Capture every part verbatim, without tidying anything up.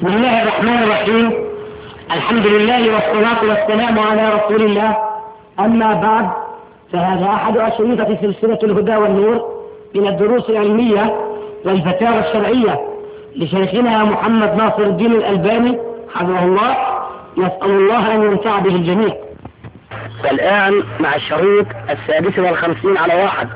بسم الله الرحمن الرحيم. الحمد لله والصلاة والسلام على رسول الله. أما بعد، فهذا أحد أشرطة سلسلة الهدى والنور من الدروس العلمية والفتاوى الشرعية لشيخنا محمد ناصر الدين الألباني حفظه الله. نسأل الله أن ينفع به الجميع. والآن مع الشريط السادس والخمسين على واحد.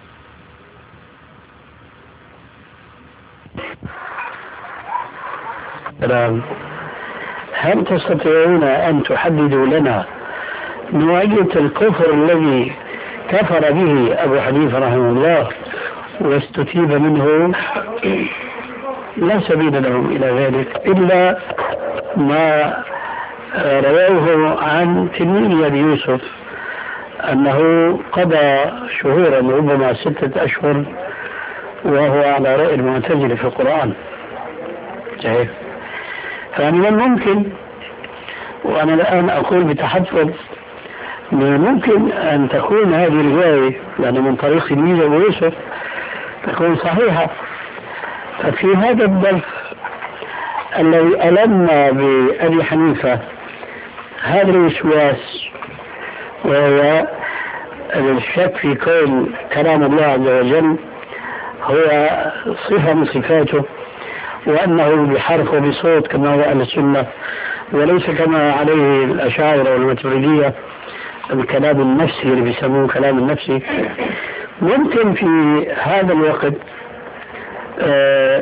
السلام. هل تستطيعون أن تحددوا لنا نوعية الكفر الذي كفر به أبو حنيفة رحمه الله واستتيب منه؟ لا سبيل لهم إلى ذلك إلا ما رواه عن تلميذ أبي يوسف أنه قضى شهورا ربما ستة أشهر وهو على رأي المعتزلة في القرآن. صحيح. فمن الممكن، وأنا الآن أقول بتحفظ، من الممكن أن تكون هذه الرواية يعني من طريق تلميذ أبو يوسف تكون صحيحة. ففي هذا الظرف الذي ألم بأبي حنيفة هذا الوسواس وهو الشك في كون كلام الله عز وجل هو صفة من صفاته، وأنه بحرف وبصوت كما هو أهل السنة، وليس كما عليه الأشاعرة والماتريدية الكلام النفسي اللي بيسموه كلام النفسي. ممكن في هذا الوقت آه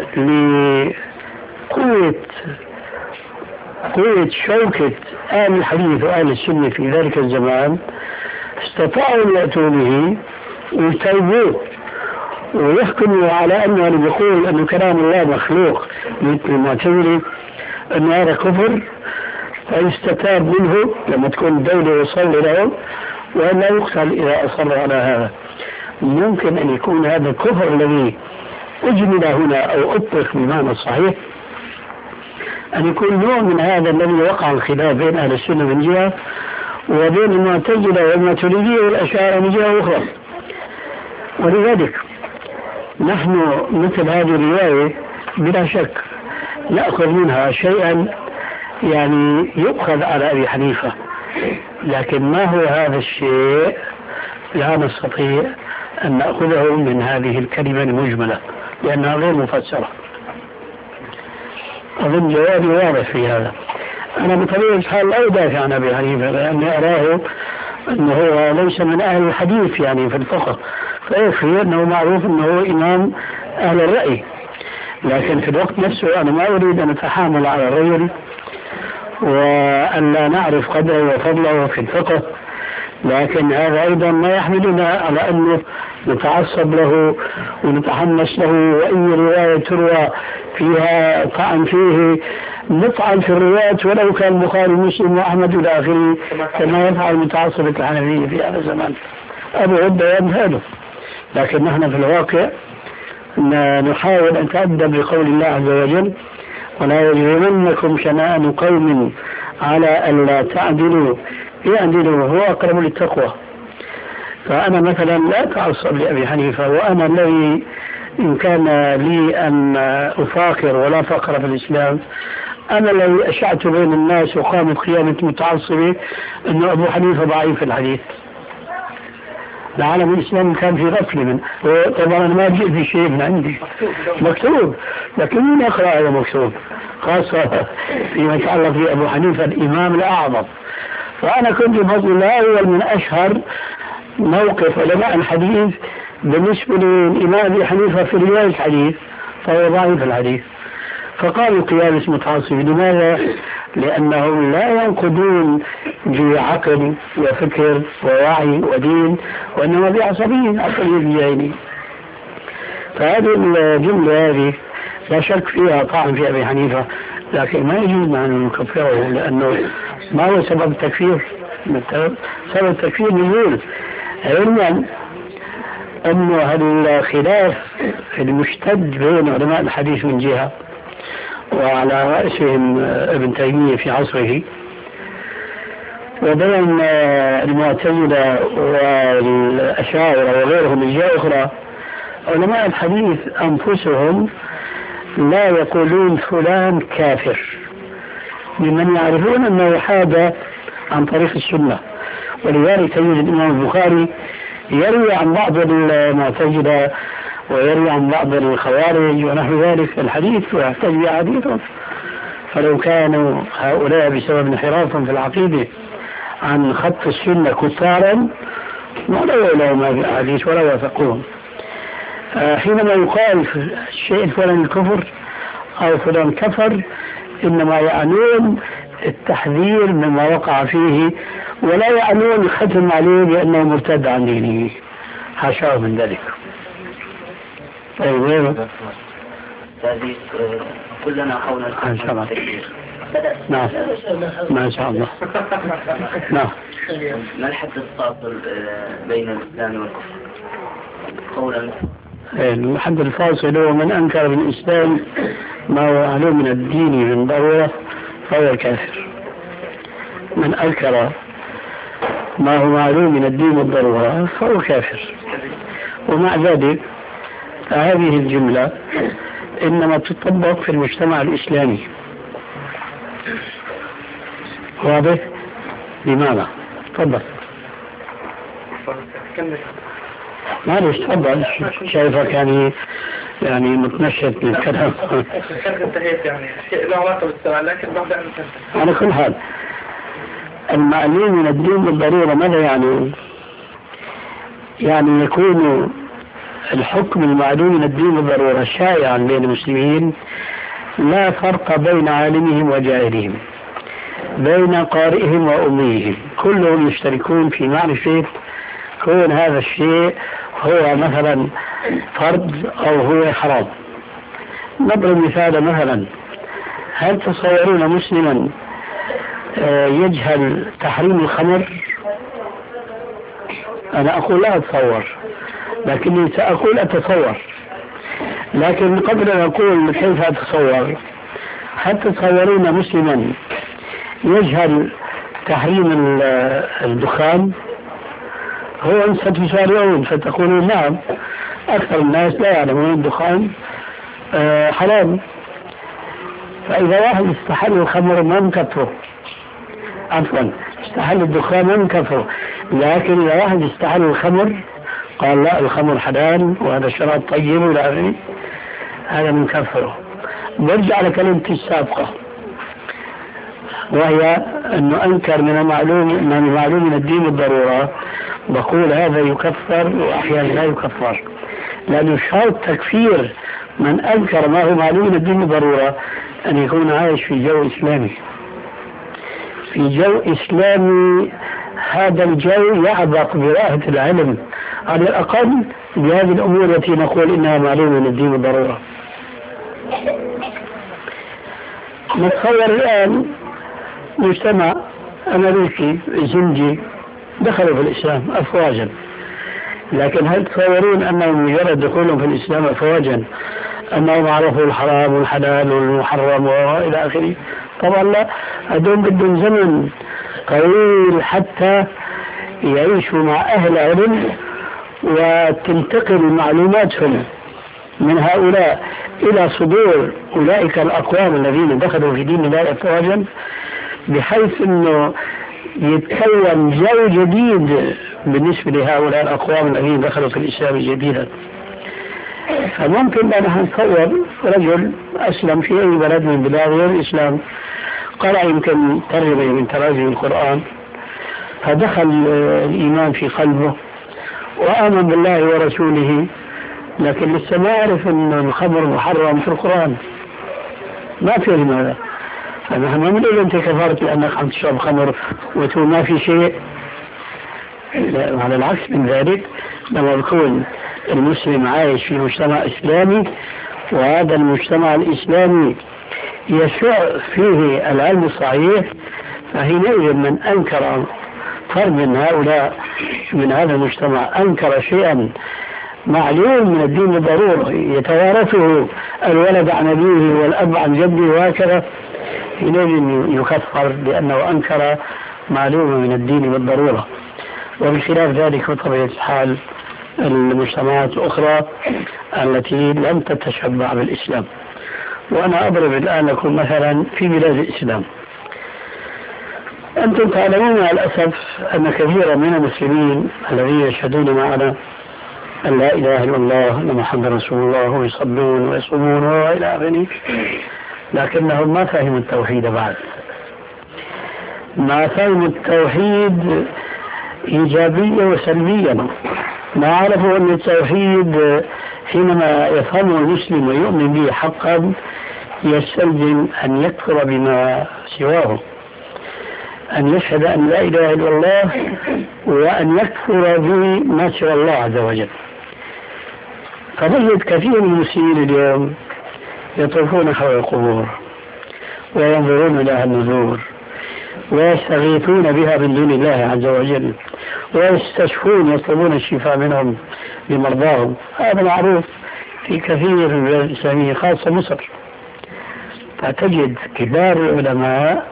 لقوة قوة شوكة أهل الحديث وأهل السنة في ذلك الزمان استطاعوا أن يأتوا به ويتوبوه ويحكموا على أنه اللي بيقول أنه كلام الله مخلوق مثل المعتزلة أنه هذا كفر، فيستتاب منه لما تكون الدولة يصلي له وأن لا يقتل إذا أصر على هذا. ممكن أن يكون هذا الكفر الذي أجمل هنا أو أطلق بمعنى الصحيح أن يكون نوع من هذا الذي وقع الخلاف بين أهل السنة من جهة وبين المعتزلة والماتريدية والأشاعرة من جهة أخرى. ولذلك نحن مثل هذه الرواية بلا شك نأخذ منها شيئا يعني يؤخذ على أبي حنيفة، لكن ما هو هذا الشيء لا نستطيع أن نأخذه من هذه الكلمة المجملة لأنها غير مفسرة. أظن جوابي واضح في هذا. أنا بطبيعة الحال لا أدافع عن أبي حنيفة لأني أراه أنه هو ليس من أهل الحديث يعني في الفقه، فيكفي أنه معروف أنه إمام أهل الرأي، لكن في الوقت نفسه أنا ما أريد أن أتحامل على الرجل وأن لا نعرف قدره وفضله في الفقه، لكن هذا أيضا ما يحملنا على أنه نتعصب له ونتحمس له، وأي رواية تروى فيها طعن فيه نطعن في الروايات ولو كان البخاري ومسلم وأحمد إلى آخره كما يفعل متعصب الحنفية في هذا الزمان أبو عدة وأمثاله. لكن نحن في الواقع نحاول أن نتأدب بقول الله عز وجل: ولا يجرمنكم شنآن قوم على ألا تعدلوا اعدلوا هو أقرب للتقوى. فأنا مثلا لا أتعصب لأبي حنيفة، وأنا الذي إن كان لي أن أفاخر ولا فقر في الإسلام أنا الذي أشعت بين الناس وقامت قيامة متعصبة أن أبو حنيفة ضعيف في الحديث. العالم الإسلامي كان في غفلة من، طبعا أنا ما جئت بشيء من عندي مكتوب، لكن من أقرأ هذا مكتوب خاصة فيما يتعلق بأبو حنيفة الإمام الأعظم. فأنا كنت بفضل الله أول من أشهر موقف علماء الحديث بالنسبة للإمام أبي حنيفة في رواية الحديث، فهو ضعيف الحديث. فقالوا قيادة متعصب. لماذا؟ لأنهم لا ينقدون بعقل وفكر ووعي ودين، وإنما بعصبيين عقليين جاهلين. فهذه الجملة هذه لا شك فيها طعن في أبي حنيفة، لكن ما يجوز أن نكفره، لأنه ما هو سبب التكفير؟ سبب التكفير نزول علما أنه الخلاف المشتد بين علماء الحديث من جهة وعلى رأسهم ابن تيمية في عصره، وبين المعتزلة والأشاعرة وغيرهم من جهة أخرى، علماء الحديث أنفسهم لا يقولون فلان كافر ممن يعرفون أنه حاد عن طريق السنة. ولذلك تجد الإمام البخاري يروي عن بعض المعتزلة ويروي عن بعض الخوارج ونحو ذلك الحديث ويحتج به حديثهم. فلو كانوا هؤلاء بسبب انحرافهم في العقيدة عن خط السنة كفارا ما رووا لهم هذه الأحاديث ولا وافقوهم. حينما يقال الشيء الفلاني الكفر أو فلان كفر إنما يعنون التحذير مما وقع فيه ولا يعنون الختم عليه بأنه مرتد عن دينه، حاشاه من ذلك. طيب وين؟ هذه كلنا حول إن شاء الله. نعم ما شاء الله. نعم. ما الحد الفاصل بين الإسلام والكفر؟ قولا الحد الفاصل هو من أنكر بالإسلام ما هو معلوم من الدين من ضرورة فهو كافر. من أنكر ما هو معلوم من الدين بالضرورة فهو كافر. ومع ذلك هذه الجملة إنما تطبق في المجتمع الإسلامي. واضح؟ لماذا؟ تفضل. معلش تفضل. شايفك يعني يعني متنشط بالكلام. انتهيت يعني شيء له علاقة بالسؤال لكن بعد أن على كل حال المعلوم من الدين بالضرورة ماذا يعني؟ يعني يكون الحكم المعلوم من الدين بالضرورة شائعا بين المسلمين، لا فرق بين عالمهم وجاهلهم، بين قارئهم وأميهم، كلهم يشتركون في معرفة كون هذا الشيء هو مثلا فرض أو هو حرام. نضرب مثال مثلا، هل تصورون مسلما يجهل تحريم الخمر؟ أنا أقول لا أتصور، لكني سأقول أتصور، لكن قبل أن أقول كيف أتصور، هل تصورون مسلما يجهل تحريم الدخان؟ هو أن ستسارعون فتقولون نعم أكثر الناس لا يعلمون الدخان حرام، فإذا واحد استحل الخمر ما نكفره، عفوا استحل الدخان ما نكفره، لكن إذا واحد استحل الخمر قال لا الخمر حلال وهذا شراب طيب ولا غيره هذا من كفره. برجع على كلمتي السابقة وهي أنه أنكر من المعلوم من المعلوم من الدين بالضرورة، بقول هذا يكفر وأحيانا لا يكفر، لأنه شرط تكفير من أنكر ما هو معلوم من الدين بالضرورة أن يكون عايش في جو إسلامي، في جو إسلامي. هذا الجو يعبق براءة العلم على الأقل بهذه الأمور التي نقول إنها معلومة من الدين بالضرورة. نتصور الآن مجتمع أمريكي زنجي دخلوا في الإسلام أفواجا، لكن هل تصورون أنهم مجرد دخولهم في الإسلام أفواجا أنهم عرفوا الحرام والحلال والمحرم وإلى آخره؟ طبعا لا، هذول بدهم زمن طويل حتى يعيشوا مع أهل علم وتنتقل معلوماتهم من هؤلاء إلى صدور أولئك الأقوام الذين دخلوا في دين الله أفواجا، بحيث أنه يتكون جو جديد بالنسبة لهؤلاء الأقوام الذين دخلوا في الإسلام جديدا. فممكن أن نتصور رجل أسلم في أي بلد من بلاد غير الإسلام، قرأ يمكن ترجمة من تراجم القرآن فدخل الإيمان في قلبه وآمن بالله ورسوله، لكن لسه ما يعرف أن الخمر محرم في القرآن، ما فهم هذا. فنحن ما بنقول أنت كفرت لأنك عم تشرب خمر وتقول ما في شيء، على العكس من ذلك. لما يكون المسلم عايش في مجتمع إسلامي وهذا المجتمع الإسلامي يشع فيه العلم الصحيح، فحينئذ من أنكر فرد من هؤلاء من هذا المجتمع أنكر شيئا معلوم من الدين بالضرورة يتوارثه الولد عن أبيه والأب عن جده وهكذا، حينئذ يكفر لأنه أنكر معلوم من الدين بالضرورة. وبخلاف ذلك بطبيعة الحال المجتمعات الأخرى التي لم تتشبع بالإسلام. وأنا أضرب الآن لكم مثلا في بلاد الإسلام أنتم تعلمون مع الأسف أن كثيرا من المسلمين الذين يشهدون معنا أن لا إله إلا الله أن محمد رسول الله ويصلون ويصومون وإلى آخره، لكنهم ما فهموا التوحيد بعد. ما فهموا التوحيد إيجابيا وسلبيا، ما عرفوا أن التوحيد حينما يفهمه المسلم ويؤمن به حقا يستلزم أن يكفر بما سواه، أن يشهد أن لا إله إلا الله وأن يكفر بما سوى الله عز وجل. فنجد كثير من المسلمين اليوم يطوفون حول القبور وينظرون لها النذور ويستغيثون بها من دون الله عز وجل ويستشفون يطلبون الشفاء منهم لمرضاهم. هذا معروف في كثير من البلاد الإسلامية خاصة مصر. فتجد كبار العلماء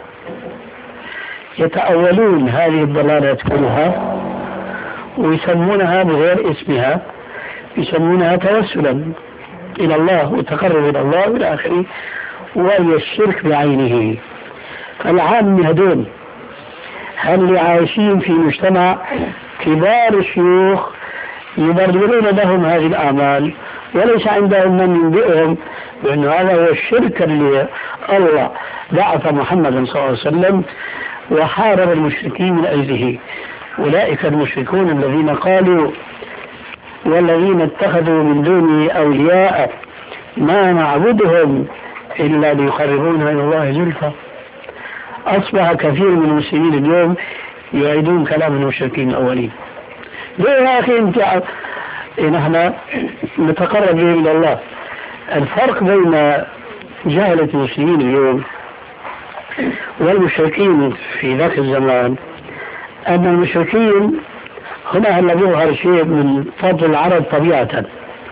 يتأولون هذه الضلالات كلها ويسمونها بغير اسمها، يسمونها توسلا إلى الله وتقرب إلى الله والى آخره، وهي الشرك بعينه. فالعام هدول اللي عايشين في مجتمع كبار الشيوخ يبررون لهم هذه الأعمال وليس عندهم من ينبئهم بأن هذا هو الشرك اللي الله بعث محمد صلى الله عليه وسلم وحارب المشركين من أجله. أولئك المشركون الذين قالوا والذين اتخذوا من دونه أولياء ما نعبدهم إلا ليقربونا إلى الله زلفى. أصبح كثير من المسلمين اليوم يعيدون كلام المشركين الأولين. ليه يا أخي أنت نحن نتقرب إلى الله؟ الفرق بين جهلة المسلمين اليوم والمشركين في ذاك الزمان أن المشركين هنا هل يظهر شيء من فضل العرب طبيعة،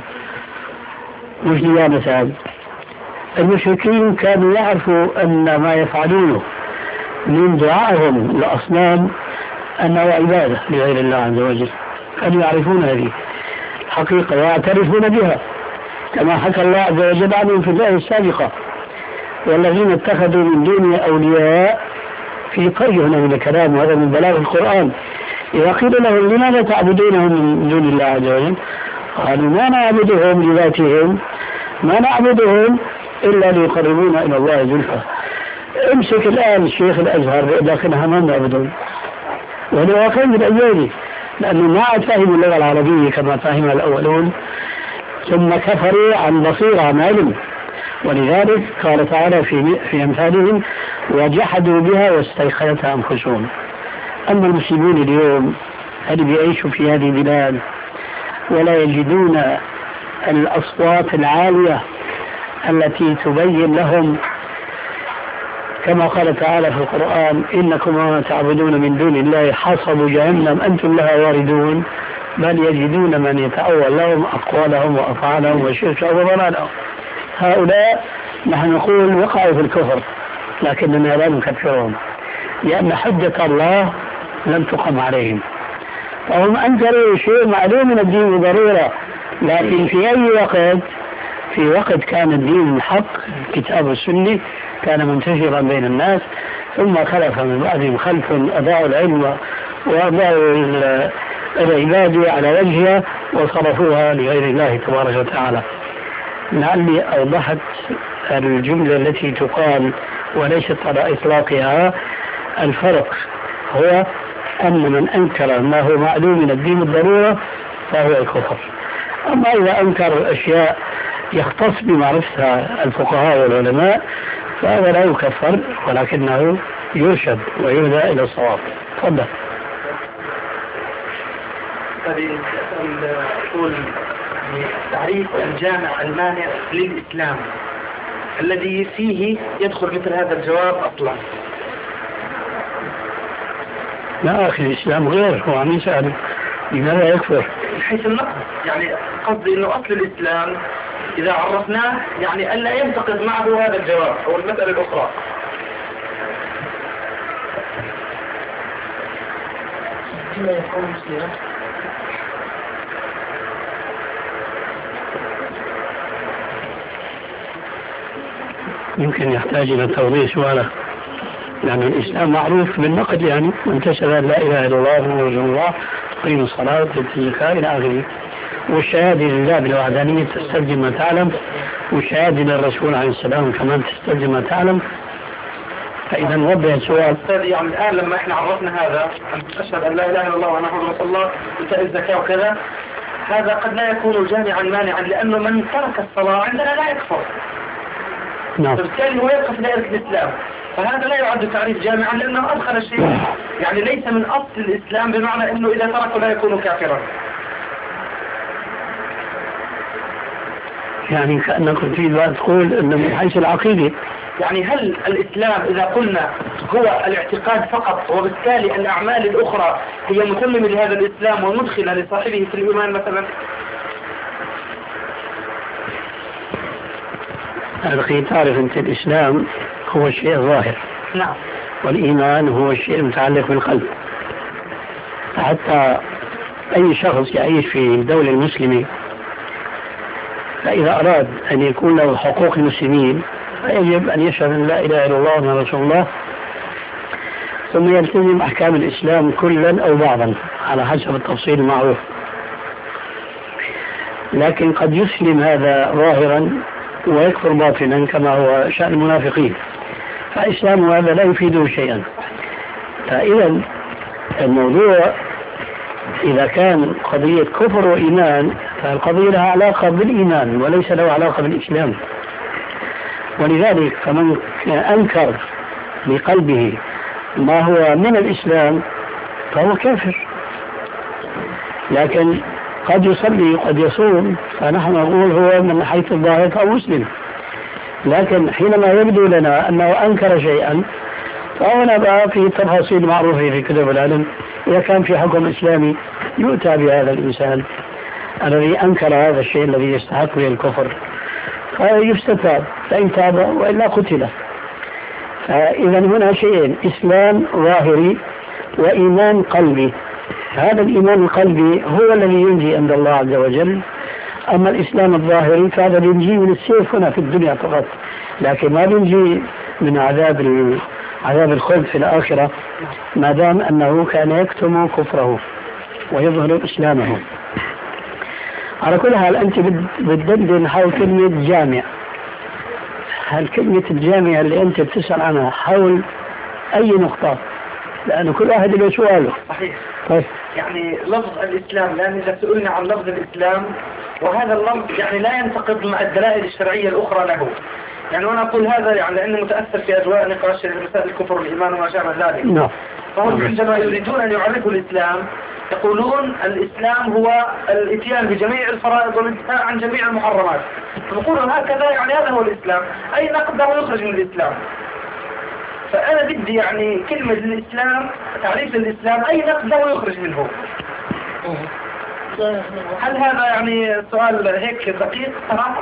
مش ديانة. المشركين كانوا يعرفوا أن ما يفعلونه من دعائهم لأصنام أنه عبادة لغير الله عز وجل، كانوا يعرفون هذه حقيقة ويعترفون بها كما حكى الله عز وجل عنهم في الآية السابقة: والذين اتخذوا من دونه أولياء. في قرية هنا من الكلام، وهذا من بلاغ القرآن. إذا قيل لهم لماذا تعبدونهم من دون الله عز وجل؟ قالوا ما نعبدهم لذاتهم، ما نعبدهم إلا ليقربونا إلى الله زلفى. امسك الآن الشيخ الأزهر لكنها ما نعبدهم، وهذا واقع من الأجيال، لأنه ما عاد فهم اللغة العربية كما فهمها الأولون، ثم كفروا عن بصيرة عن علم. ولذلك قال تعالى في في أمثالهم: وجحدوا بها واستيقنتها أنفسهم. أما المسلمون اليوم اللي بيعيشوا في هذه البلاد ولا يجدون الأصوات العالية التي تبين لهم كما قال تعالى في القرآن: إنكم وما تعبدون من دون الله حصب جهنم أنتم لها واردون، بل يجدون من يتأول لهم أقوالهم وأفعالهم وشركهم وضلالهم. هؤلاء نحن نقول وقعوا في الكفر، لكننا لا نكفرهم لأن حجة الله لم تقم عليهم، فهم أنكروا شيء معلوم من الدين بضرورة، لكن في أي وقت في وقت كان الدين الحق كتاب السنة كان منتشرا بين الناس، ثم خلف من بعدهم خلف أضاعوا العلم وأضاعوا العبادة على وجهها وصرفوها لغير الله تبارك وتعالى. لعلي أوضحت الجملة التي تقال وليست على إطلاقها. الفرق هو أن من أنكر ما هو معلوم من الدين بالضرورة فهو الكفر. أما إذا أنكر أشياء يختص بمعرفتها الفقهاء والعلماء فهذا لا يكفر، ولكنه يرشد ويهدى إلى الصواب. تفضل. أقول تعريف الجامع المانع للإسلام الذي فيه يدخل مثل هذا الجواب أصلا. لا أخي، الإسلام غير، هو عم يسأل لماذا يكفر من حيث النقص، يعني قصدي أنه أصل الإسلام إذا عرفناه يعني ألا ينتقد معه هذا الجواب أو المسألة الأخرى. يمكن يحتاج إلى توضيح سؤاله. يعني الإسلام معروف بالنقد، يعني من تشهد أن لا إله إلا الله محمد رسول الله تقيم الصلاة وتؤتي الزكاة إلى آخره. والشهادة لله بالوحدانية تستلزم ما تعلم، والشهادة للرسول عليه السلام كمان تستلزم ما تعلم. فإذا نوضح السؤال. يعني الآن لما إحنا عرفنا هذا أن أشهد أن لا إله إلا الله وأنا محمد رسول الله وتؤتي الزكاة وكذا، هذا قد لا يكون جامعا مانعا، لأنه من ترك الصلاة عندنا لا يكفر. نعم. فبالتالي هو يبقى في دائرة الإسلام، فهذا لا يعد تعريف جامعا لأنه أدخل شيء يعني ليس من أصل الإسلام، بمعنى أنه إذا تركه لا يكون كافرا. يعني كأنكم تريد أن تقول أنه من حيث العقيدة، يعني هل الإسلام إذا قلنا هو الاعتقاد فقط، وبالتالي الأعمال الأخرى هي متممة لهذا الإسلام ومدخلة لصاحبه في الإيمان مثلا؟ أخي تعرف أنت الإسلام هو الشيء الظاهر. نعم. والإيمان هو الشيء المتعلق بالقلب. حتى أي شخص يعيش في الدولة المسلمة فإذا أراد أن يكون له حقوق المسلمين فيجب أن يشهد أن لا إله إلا الله وأن رسول الله، ثم يلتزم أحكام الإسلام كلا أو بعضا على حسب التفصيل المعروف. لكن قد يسلم هذا ظاهرا ويكفر باطنا كما هو شأن المنافقين، فإسلام هذا لا يفيده شيئا. فإذا الموضوع إذا كان قضية كفر وإيمان فالقضية لها علاقة بالإيمان وليس له علاقة بالإسلام. ولذلك فمن أنكر بقلبه ما هو من الإسلام فهو كافر، لكن قد يصلي قد يصوم فنحن نقول هو من حيث الظاهر فهو مسلم. لكن حينما يبدو لنا أنه أنكر شيئا فهنا بقى في تفاصيل معروفة في كتب العلم، إذا كان في حكم إسلامي يؤتى بهذا الإنسان الذي أنكر هذا الشيء الذي يستحق به الكفر فيستتاب، فإن تاب وإلا قتل. فإذا هنا شيئين، إسلام ظاهري وإيمان قلبي. هذا الإيمان القلبي هو الذي ينجي عند الله عز وجل، أما الإسلام الظاهري فهذا ينجي من السيف هنا في الدنيا فقط، لكن ما ينجي من عذاب عذاب الخلد في الآخرة ما دام أنه كان يكتم كفره ويظهر إسلامه. على كل حال أنت بتدندن حول كلمة جامع. هل كلمة الجامع اللي أنت بتسأل عنها حول أي نقطة؟ لأنه كل واحد له سؤاله. صحيح. طيب. يعني لفظ الإسلام، لأن إذا سئلنا عن لفظ الإسلام وهذا اللفظ يعني لا ينتقض مع الدلائل الشرعية الأخرى له. يعني وأنا أقول هذا يعني لأنه متأثر في أجواء نقاش مسائل الكفر والإيمان وما شابه ذلك. نعم. فهم عندما يريدون أن يعرفوا الإسلام يقولون الإسلام هو الإتيان بجميع الفرائض والانتهاء عن جميع المحرمات. يقولون هكذا يعني هذا هو الإسلام، أي نقد له يخرج من الإسلام. فأنا بدي يعني كلمة الإسلام، تعريف الإسلام أي نقد له يخرج منه. هل هذا يعني سؤال هيك دقيق صراحة؟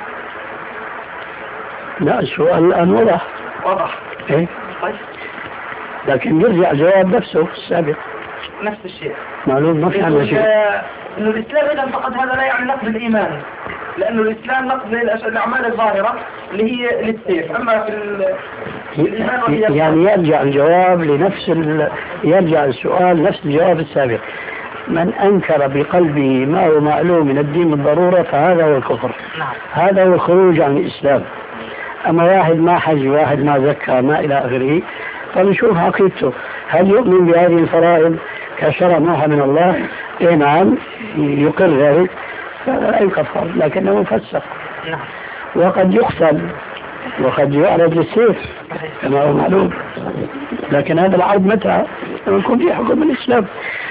لا، السؤال الآن وضح. وضح. إيه؟ طيب. لكن يرجع جواب نفسه السابق. نفس الشيء. معلوم ما في عنه شيء. إنه الإسلام إذا فقط هذا لا يعني نقد الإيمان، لأنه الإسلام نقد الأعمال الظاهرة اللي هي للسيف، أما في, في الإيمان وهي يعني يرجع الجواب لنفس ال... يرجع السؤال نفس الجواب السابق. من أنكر بقلبه ما هو معلوم من الدين بالضرورة فهذا هو الكفر. نعم. هذا هو الخروج عن الإسلام. أما واحد ما حج، واحد ما زكى، ما إلى آخره، فنشوف عقيدته هل يؤمن بهذه الفرائض كشرع موحى من الله؟ إيه نعم يقر ذلك فلا يكفر، لكنه مفسق. نعم. وقد يقتل وقد يعرض للسيف كما هو معلوم، لكن هذا العرض متى لما يكون في حكم الإسلام.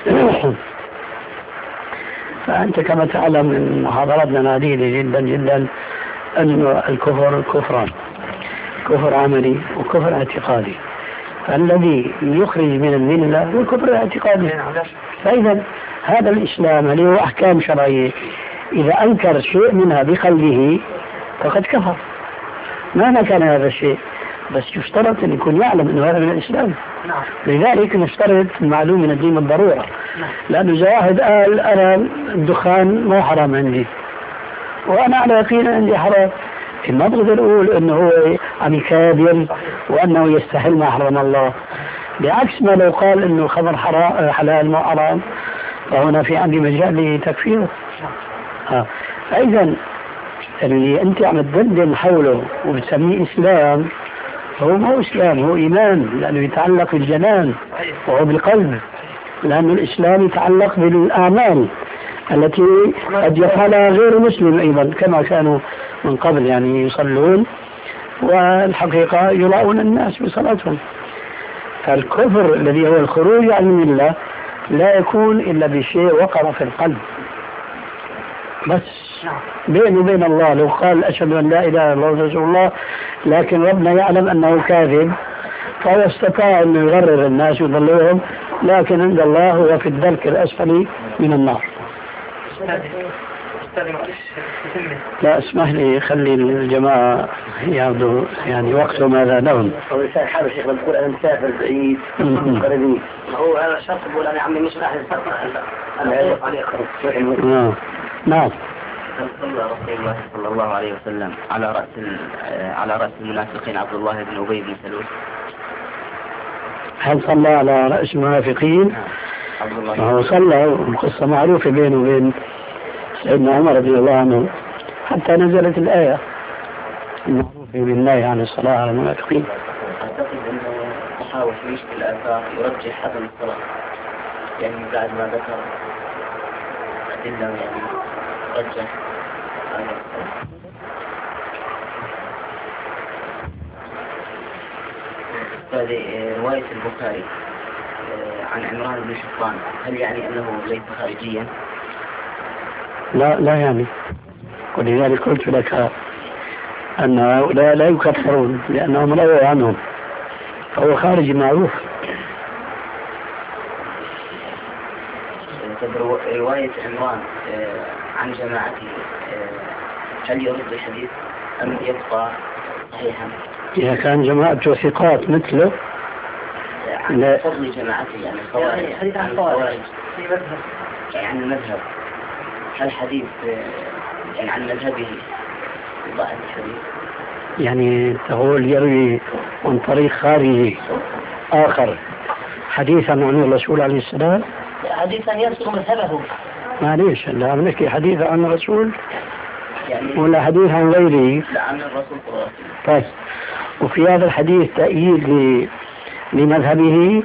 فأنت كما تعلم من محاضراتنا عديدة جدا جدا أن الكفر كفران، كفر عملي وكفر اعتقادي. فالذي يخرج من الملة هو الكفر الاعتقادي. فإذا هذا الإسلام اللي هو أحكام شرعية إذا أنكر شيء منها بقلبه فقد كفر مهما كان هذا الشيء، بس يشترط أن يكون يعلم أنه هذا من الإسلام. نعم. لذلك نشترط المعلوم من الدين بالضرورة. نعم. لأنه إذا واحد قال أنا الدخان مو حرام عندي وأنا على يقين عندي حرام، ما بقدر أقول أنه هو عم يكابر وأنه يستحل ما حرم الله. بعكس ما لو قال أنه الخمر حلال مو حرام فهنا في عندي مجال لتكفيره. آه. فإذا اللي أنت عم تدندن حوله وبتسميه إسلام هو مو إسلام، هو إيمان، لأنه يتعلق بالجنان وهو بالقلب، لأن الإسلام يتعلق بالأعمال التي قد يفعلها غير مسلم أيضا كما كانوا من قبل، يعني يصلون والحقيقة يراؤون الناس بصلاتهم. فالكفر الذي هو الخروج عن الملة لا يكون إلا بشيء وقر في القلب بس. بينه وبين الله لو قال أشهد أن لا إله إلا الله رسول الله لكن ربنا يعلم أنه كاذب فهو استطاع أن يغرر الناس ويضلهم، لكن عند الله هو في الدرك الأسفل من النار. لا اسمح لي خلي الجماعة ياخذوا يعني وقتهم هذا لهم. هو الإنسان حابب شيخ بقول أنا مسافر بعيد قريبين، هو هذا الشخص بقول أنا عمي مش راح يسافر أنا أعرف عليه خرج. نعم نعم. صلى رسول الله صلى الله عليه وسلم على رأس على رأس المنافقين عبد الله بن أبي بن سلول. هل صلى على رأس المنافقين؟ عبد الله. هو صلى، القصة معروفة بينه وبين سيدنا عمر رضي الله عنه حتى نزلت الآية المعروفة بالنهي عن الصلاة على المنافقين. أعتقد أنه تحاول في مشكل الآثار يرجح عدم الصلاة، يعني بعد ما ذكر أدلة يعني رجح عدم الصلاة. هذه رواية البخاري عن عمران بن شطان، هل يعني أنه ليس خارجيا؟ لا لا يعني، ولذلك قلت لك أن هؤلاء لا يكفرون لأنهم رووا عنهم، فهو خارجي معروف. رواية عمران عن جماعته هل يرد الحديث أم يبقى صحيحا؟ إذا كان جماعته ثقات مثله عن فضل جماعته، يعني الخوارج، حديث عن الخوارج عن المذهب، هل حديث يعني عن مذهبه ضعف الحديث؟ يعني تقول يروي من طريق خارجي آخر حديثا عن الرسول عليه السلام، حديثا ينصر مذهبه. معليش لا عم نحكي حديث عن الرسول يعني ولا حديث عن غيره؟ لا عن الرسول صلى الله عليه وسلم. طيب، وفي هذا الحديث تأييد لمذهبه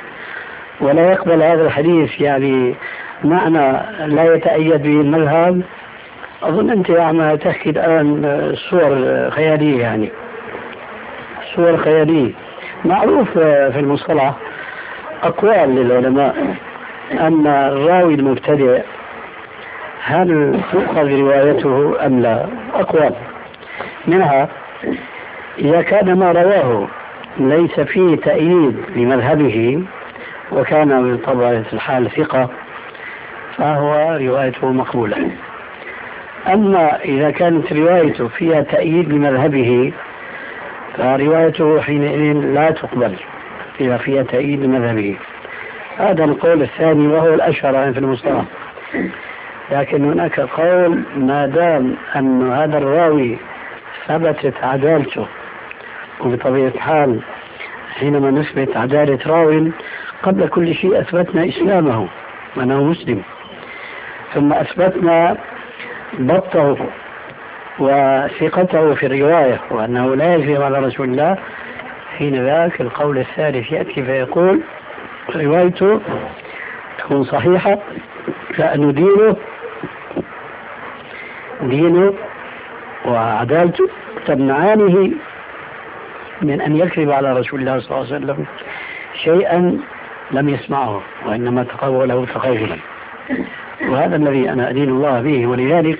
ولا يقبل هذا الحديث يعني معنى لا يتأيد به المذهب؟ أظن أنت عم تحكي الآن صور خيالية، يعني صور خيالية. معروف في المصطلح أقوال للعلماء أن الراوي المبتدئ هل تؤخذ روايته أم لا؟ أقوال منها إذا كان ما رواه ليس فيه تأييد لمذهبه وكان بطبيعة الحال ثقة فهو روايته مقبولة. أما إذا كانت روايته فيها تأييد لمذهبه فروايته حينئذ لا تقبل إذا فيها تأييد لمذهبه. هذا القول الثاني وهو الأشهر في المصطلح. لكن هناك قول ما دام أن هذا الراوي ثبتت عدالته، وبطبيعة الحال حينما نثبت عدالة راوي قبل كل شيء أثبتنا إسلامه وأنه مسلم، ثم أثبتنا ضبطه وثقته في الرواية وأنه لا يكذب على رسول الله، حين ذاك القول الثالث يأتي فيقول روايته تكون صحيحة لأنه دينه دينه وعدالته تمنعانه من أن يكذب على رسول الله صلى الله عليه وسلم شيئا لم يسمعه وإنما تقوله تقولا. وهذا الذي أنا أدين الله به. ولذلك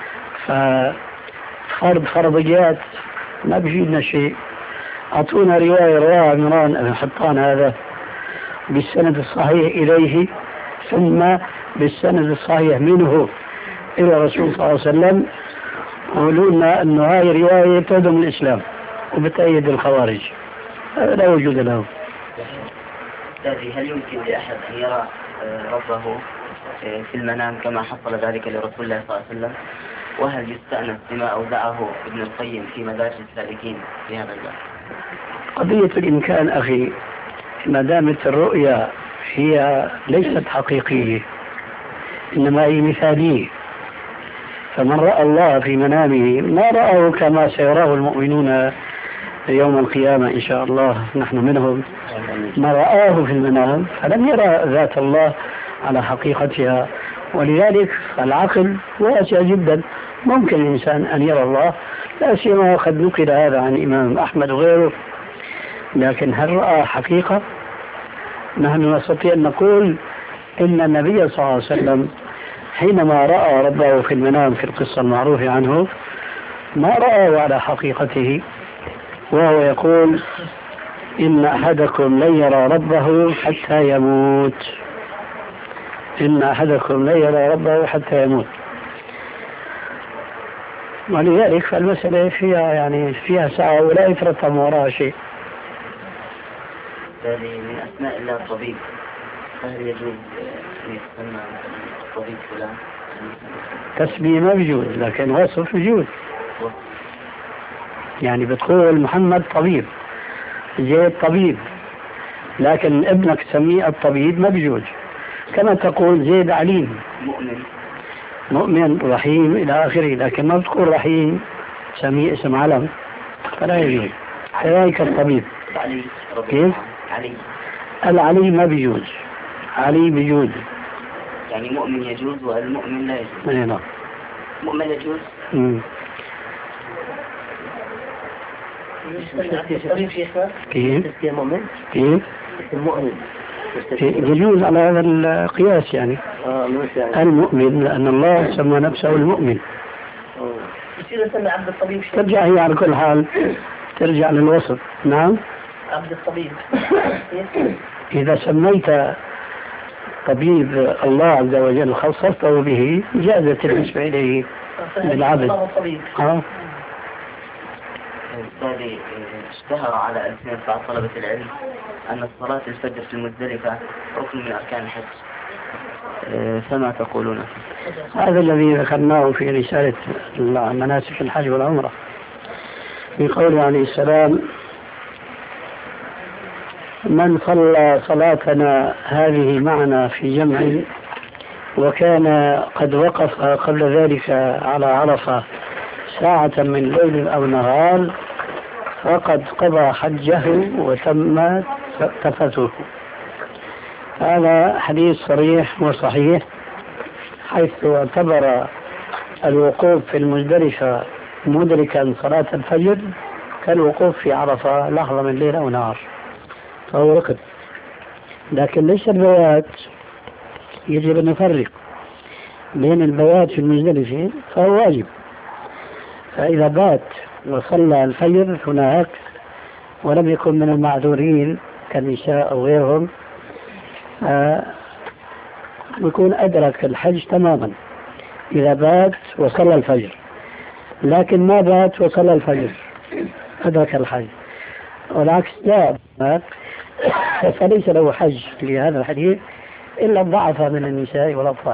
ففرض فرضيات ما بيفيدنا شيء. أعطونا رواية رواية عمران بن حطان هذا بالسند الصحيح إليه ثم بالسند الصحيح منه إلى الرسول صلى الله عليه وسلم، قولوا لنا أن هذه رواية تهدم الإسلام وبتأيد الخوارج. هذا لا وجود له. هل يمكن لأحد أن يرى ربه في المنام كما حصل ذلك لرسول الله صلى الله عليه وسلم؟ وهل يستأنس بما أودعه ابن القيم في مدارج السالكين في هذا الباب؟ قضية الإمكان أخي، ما دامت الرؤيا هي ليست حقيقية إنما هي مثالية، فمن رأى الله في منامه ما رأه كما سيراه المؤمنون يوم القيامة إن شاء الله، نحن منهم، ما رآه في المنام فلم يرى ذات الله على حقيقتها. ولذلك العقل واسع جدا، ممكن الإنسان أن يرى الله، لا سيما وقد نقل هذا عن الإمام أحمد وغيره، لكن هل رأى حقيقة؟ نحن نستطيع أن نقول إن النبي صلى الله عليه وسلم حينما رأى ربه في المنام في القصة المعروفة عنه ما رأى على حقيقته، وهو يقول إن أحدكم لن يرى ربه حتى يموت، إن أحدكم لن يرى ربه حتى يموت. ولذلك فالمسألة فيها يعني فيها سعة ولا يترتب وراءها شيء. من أسماء الله الطبيب، فهل يجوز أن يسمى الطبيب فلان؟ تسمية ما بيجوز، لكن وصف بيجوز. يعني بتقول محمد طبيب، زيد طبيب، لكن ابنك تسميه الطبيب ما بيجوز. كما تقول زيد عليم، مؤمن مؤمن رحيم إلى آخره، لكن ما بتقول رحيم سميه اسم علم فلا يجوز. كذلك الطبيب. علي كيف؟ علي العلي ما بيجوز، علي بيجوز. يعني مؤمن يجوز والمؤمن لا يجوز. نعم. مؤمن يجوز. امم كيف؟ كيف مؤمن؟ كيف؟ المؤمن يجوز على هذا القياس يعني. اه يعني. المؤمن لأن الله سمى نفسه المؤمن. يصير يسمى عبد الطبيب. ترجع هي على كل حال ترجع للوصف. نعم. عبد الطبيب. إذا سميت طبيب الله عز وجل خصصته به جازت النسبة إليه بالعبد. اه أستاذي، اشتهر على ألسنة بعض طلبة العلم أن الصلاة الفجر في المزدلفة ركن من أركان الحج، فما تقولون؟ هذا الذي ذكرناه في رسالة مناسك الحج والعمرة في قوله عليه السلام: من صلى صلاتنا هذه معنا في جمع وكان قد وقف قبل ذلك على عرفة ساعة من ليل أو نهار فقد قضى حجه وتم تفته. هذا حديث صريح وصحيح، حيث اعتبر الوقوف في المزدلفة مدركا صلاة الفجر كالوقوف في عرفة لحظة من ليل أو نهار، فهو ركن. لكن ليس البيات، يجب أن نفرق بين البيات في المزدلفة فهو واجب، فإذا بات وصلى الفجر هناك ولم يكن من المعذورين كالنساء أو غيرهم يكون أدرك الحج تماما إذا بات وصلى الفجر. لكن ما بات وصلى الفجر أدرك الحج، والعكس لا بات فليس له حج لهذا الحديث إلا الضعف من النساء والأطفال.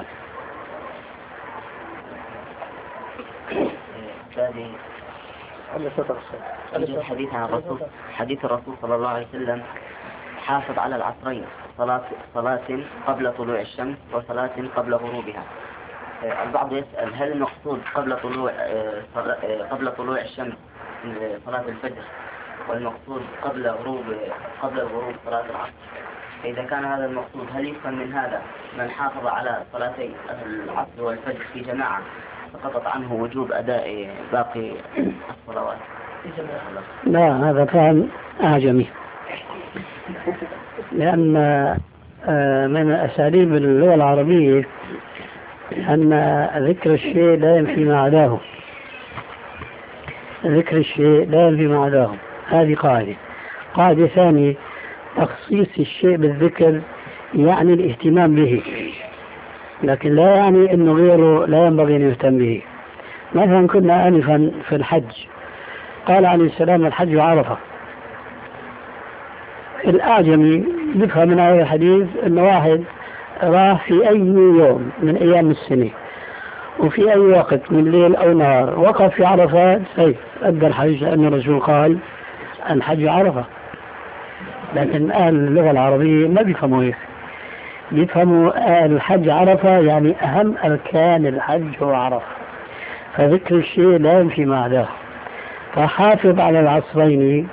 حديث عن الرسول حديث الرسول صلى الله عليه وسلم: حافظ على العصرين، صلاة صلاة قبل طلوع الشمس وصلاة قبل غروبها. البعض يسأل: هل المقصود قبل طلوع قبل طلوع الشمس صلاة الفجر، والمقصود قبل غروب قبل الغروب صلاة العصر؟ إذا كان هذا المقصود هل يفهم من هذا من حافظ على صلاتي العصر والفجر في جماعة سقطت عنه وجوب أداء باقي الصلوات؟ لا، هذا فهم أعجمي، لأن من أساليب اللغة العربية أن ذكر الشيء لا ينفي ما عداه، ذكر الشيء لا ينفي ما عداه. هذه قاعدة. قاعدة ثانية: تخصيص الشيء بالذكر يعني الاهتمام به، لكن لا يعني أنه غيره لا ينبغي أن يهتم به. مثلا كنا آنفا في الحج، قال عليه السلام: الحج عرفة. الأعجمي يفهم من هذا الحديث أن واحد راح في أي يوم من أيام السنة وفي أي وقت من ليل أو نهار وقف في عرفة سيف أدى الحج، لأن الرسول قال الحج عرفة. لكن أهل اللغة العربية ما بيفهموا هيك، بيفهموا الحج عرفة يعني أهم أركان الحج هو عرفة، فذكر الشيء لا ينفي معناه. فحافظ على العصرين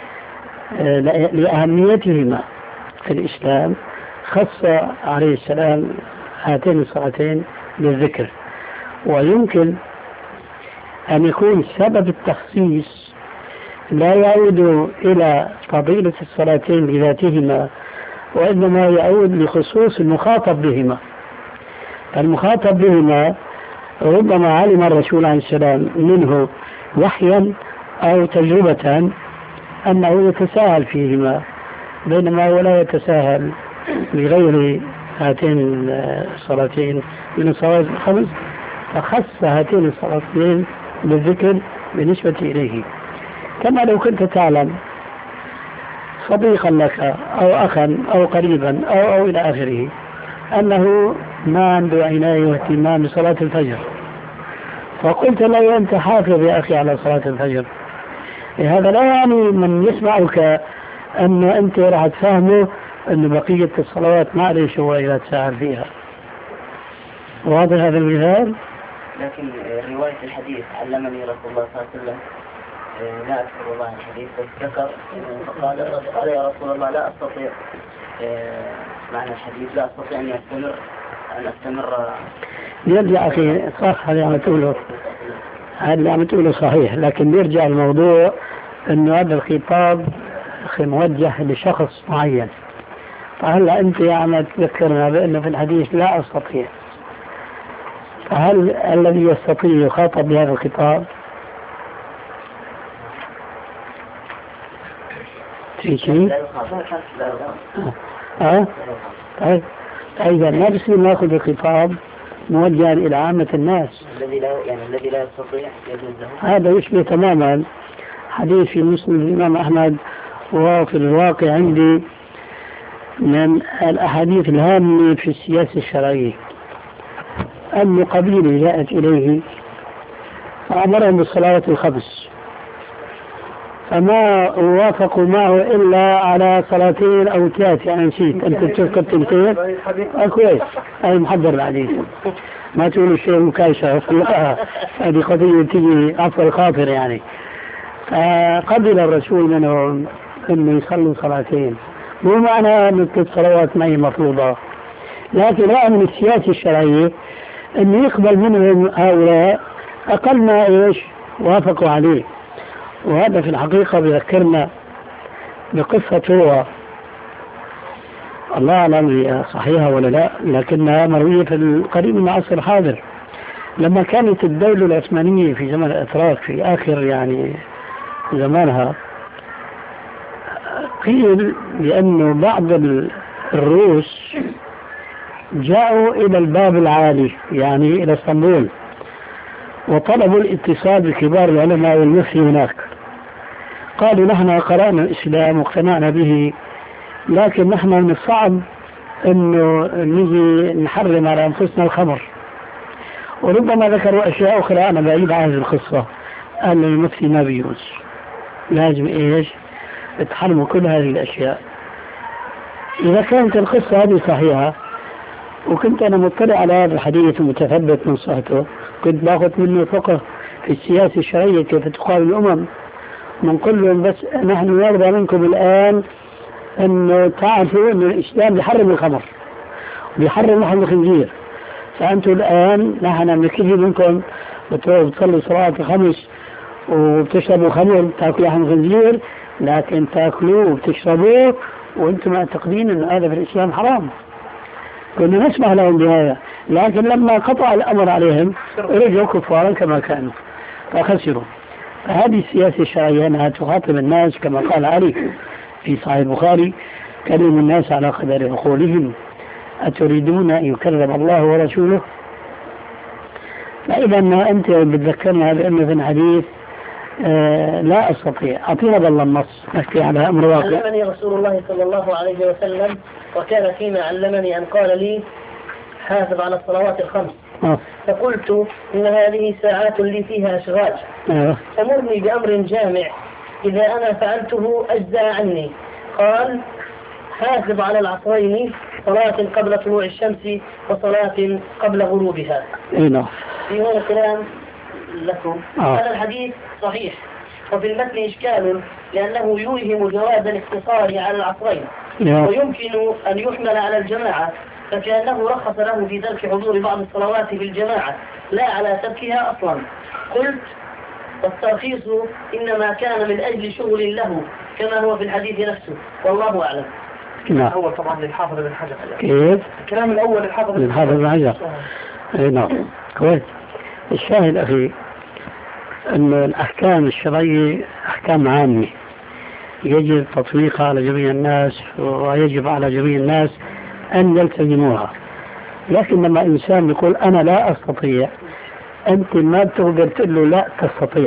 لأهميتهما في الإسلام، خص عليه السلام هاتين الصلاتين بالذكر. ويمكن أن يكون سبب التخصيص لا يعود إلى فضيلة الصلاتين بذاتهما، وإنما يعود لخصوص المخاطب بهما. المخاطب بهما ربما علم الرسول عليه السلام منه وحيا أو تجربة أنه يتساهل فيهما، بينما ولا يتساهل بغير هاتين الصلاتين من الصلوات الخمس، فخص هاتين الصلاتين بالذكر بالنسبة إليه. كما لو كنت تعلم صديقا لك أو أخا أو قريبا أو, أو إلى آخره أنه ما عنده عناية واهتمام بصلاة الفجر، فقلت له أنت حافظ يا أخي على صلاة الفجر، هذا لا يعني من يسمعك أن أنت راح تفهمه أن بقية الصلوات ما عليه شو إذا تساهل فيها. واضح هذا المثال؟ لكن رواية الحديث علمني رسول الله صلى الله عليه وسلم، لا أذكر والله الحديث، بس ذكر فقال قال يا رسول الله لا أستطيع، معنى الحديث لا أستطيع أن أستمر أن أستمر يرجع أخي صح هذا عم تقوله، هذا عم تقوله صحيح، لكن بيرجع الموضوع إنه هذا الخطاب موجه لشخص معين. فهلا أنت عم تذكرنا بأنه في الحديث لا أستطيع، فهل الذي يستطيع يخاطب بهذا الخطاب؟ في شيء؟ اه طيب إذا ما بصير ناخذ الخطاب موجها إلى عامة الناس. الذي لا يعني الذي لا يستطيع يجوز له. هذا يشبه تماما حديث في مسلم الإمام أحمد، وفي الواقع عندي من الأحاديث الهامة في السياسة الشرعية. أن قبيلة جاءت إليه فأمرهم بالصلوات الخمس، فما وافقوا معه إلا على صلاتين أو ثلاث، يعني نسيت أنت تذكر تنتين كويس، أي محضر الحديث ما تقول الشيء مكايشة هذه قضية تيجي عفو الخاطر يعني. فقبل الرسول منهم أنه يصلوا صلاتين، مو معنى أن الثلاث صلوات ما هي مفروضة، لكن رأى من السياسة الشرعية أن يقبل منهم هؤلاء أقل ما إيش وافقوا عليه. وهذا في الحقيقة بذكرنا بقصة هو الله أعلم هي صحيحة ولا لا، لكنها مروية في القريب من العصر الحاضر، لما كانت الدولة العثمانية في زمن الأتراك في آخر يعني زمانها، قيل بأنه بعض الروس جاءوا إلى الباب العالي يعني إلى اسطنبول، وطلبوا الاتصال بكبار العلماء والمفتي هناك. قالوا نحن قرأنا الإسلام واقتنعنا به، لكن نحن من الصعب أنه نجي نحرم على أنفسنا الخمر. وربما ذكروا أشياء أخرى أنا بعيد عن هذه القصة، قال المفتي ما بيجوز، لازم إيش تحرموا كل هذه الأشياء. إذا كانت القصة هذه صحيحة وكنت أنا مطلع على هذا الحديث ومتثبت من صحته، كنت باخذ منه فقه في السياسة الشرعية كيف تقام الأمم، من كلهم بس نحن نرضى منكم الآن أن تعرفوا أن الإسلام بيحرم الخمر بيحرم لحم الخنزير، فأنتم الآن نحن بنكفي منكم بتصلوا صلاة الخمس وبتشربوا خمر تاكلوا لحم خنزير، لكن تاكلوه وبتشربوه وأنتم معتقدين أن هذا في الإسلام حرام. كنا نسمح لهم بهذا، لكن لما قطع الأمر عليهم رجعوا كفارا كما كانوا فخسروا. فهذه السياسة الشرعية أنها تخاطب الناس كما قال علي في صحيح البخاري: كلموا الناس على قدر عقولهم أتريدون أن يكذب الله ورسوله. فإذا أنت بتذكرنا بأنه في الحديث آه لا أستطيع، أعطينا بالله النص نحكي على أمر واقع. علمني رسول الله صلى الله عليه وسلم، وكان فيما علمني أن قال لي: حافظ على الصلوات الخمس آه. فقلت إن هذه ساعات لي فيها أشغال آه. فمرني بأمر جامع إذا أنا فعلته أجزى عني. قال حافظ على العصرين، صلاة قبل طلوع الشمس وصلاة قبل غروبها. إيه نعم. في هذا الكلام لكم. آه. هذا الحديث صحيح، وفي المتن إشكال لأنه يوهم جواز الاقتصار على العصرين نعم. ويمكن أن يحمل على الجماعة، فكأنه رخص له في ترك حضور بعض الصلوات في الجماعة لا على تركها أصلا. قلت والترخيص إنما كان من أجل شغل له كما هو في الحديث نفسه، والله أعلم. نعم. الأول طبعا للحافظ بن حجر. كيف؟ الكلام الأول للحافظ من حافظ بن حجر. اي نعم. كويس. الشاهد أخي أن الأحكام الشرعية أحكام عامة يجب تطبيقها على جميع الناس، ويجب على جميع الناس أن يلتزموها. لكن لما إنسان يقول أنا لا أستطيع، أنت ما بتقدر تقول له لا تستطيع.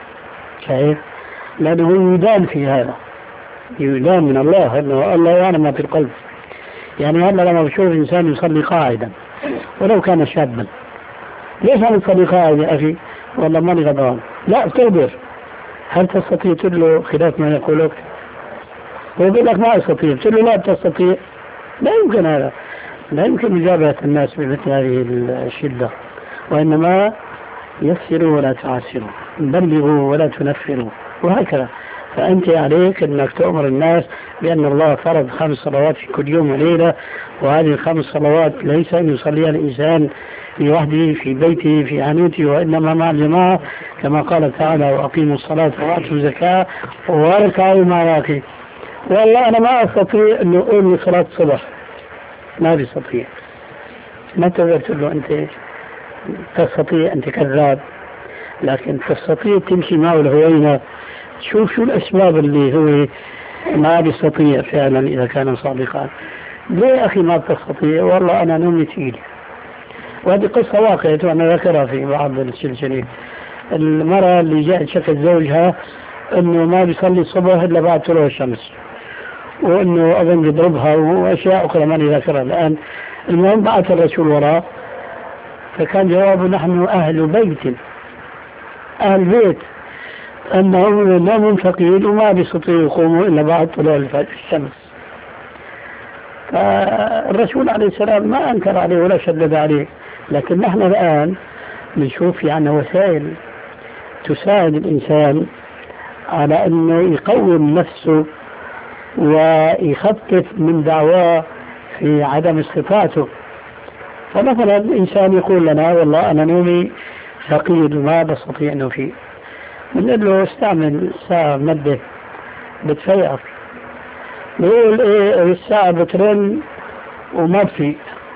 شايف؟ لأنه يدان في هذا، يدان من الله، أنه الله يعلم ما في القلب. يعني هلا لما بشوف إنسان يصلي قاعدا ولو كان شابا، ليش عم تصلي قاعد يا أخي؟ والله ماني غضبان. لا بتقدر. هل تستطيع تقول له خلاف ما يقولك؟ هو يقول لك ما أستطيع، تقول له لا تستطيع. لا يمكن هذا، لا يمكن مجابهة الناس بمثل هذه الشدة. وإنما يسروا ولا تعسروا، بلغوا ولا تنفروا، وهكذا. فأنت عليك أنك تؤمر الناس بأن الله فرض خمس صلوات في كل يوم وليلة، وهذه الخمس صلوات ليس أن يصليها الإنسان في وحده في بيته في عنوته، وإنما مع الجماعة كما قال تعالى وأقيموا الصلاة وآتوا الزكاة واركعوا مع الراكعين. والله أنا ما أستطيع أن أقوم لصلاة الصبح، ما بستطيع. ما تقدر تقول له أنت تستطيع، أنت كذاب. لكن تستطيع تمشي معه الهوينة، شوف شو الأسباب اللي هو ما بيستطيع فعلا إذا كان صادقا. ليه أخي ما بتستطيع؟ والله أنا نومي تقيل. وهذه قصة واقعية وأنا ذكرها في بعض السلسلة. المرأة اللي جاءت شكت زوجها أنه ما بيصلي الصبح إلا بعد طلوع الشمس، وأنه أظن يضربها وأشياء أخرى ماني ذاكرها الآن. المهم بعث الرسول وراء، فكان جوابه نحن أهل بيت، أهل بيت، أنهم نوم ثقيل وما بيستطيعوا يقوموا إلا بعد طلوع الشمس. فالرسول عليه السلام ما أنكر عليه ولا شدد عليه. لكن نحن الآن بنشوف يعني وسائل تساعد الإنسان على أنه يقوم نفسه ويخفف من دعواه في عدم استطاعته. فمثلا الإنسان يقول لنا والله أنا نومي ثقيل وما بستطيع أنه فيه، بنقول له استعمل ساعة مادة بتفيقك. بيقول ايه الساعة بترن وما بفيق،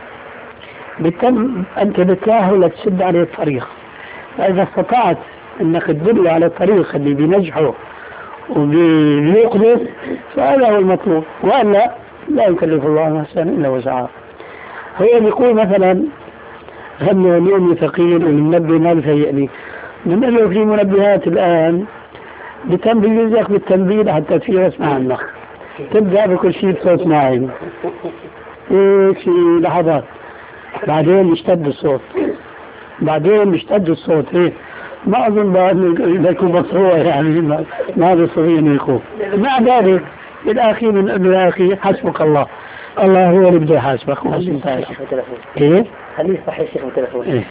بتم انت بتلاهي لتسد عليه الطريق. فاذا استطعت انك تدل على الطريق اللي بينجحه وبيقدر فهذا هو المطلوب، والا لا يكلف الله نفسا الا وسعها. هو بيقول مثلا هم نومي ثقيل والمنبه ما بفيقني، بنقول له في منبهات الان بتنبيهك بالتنبيه حتى تفيق اسمع عنك، تبدأ بكل شيء بصوت ناعم هيك في لحظات، بعدين يشتد الصوت، بعدين يشتد الصوت هيك. ما أظن بأنه يكون مصروع يعني ما بيستطيع أنه يقوم. مع ذلك بالآخير من أنه يا أخي حسبك الله، الله هو اللي بده يحاسبك. إيه؟ خليه يصحي الشيخ بالتلفون.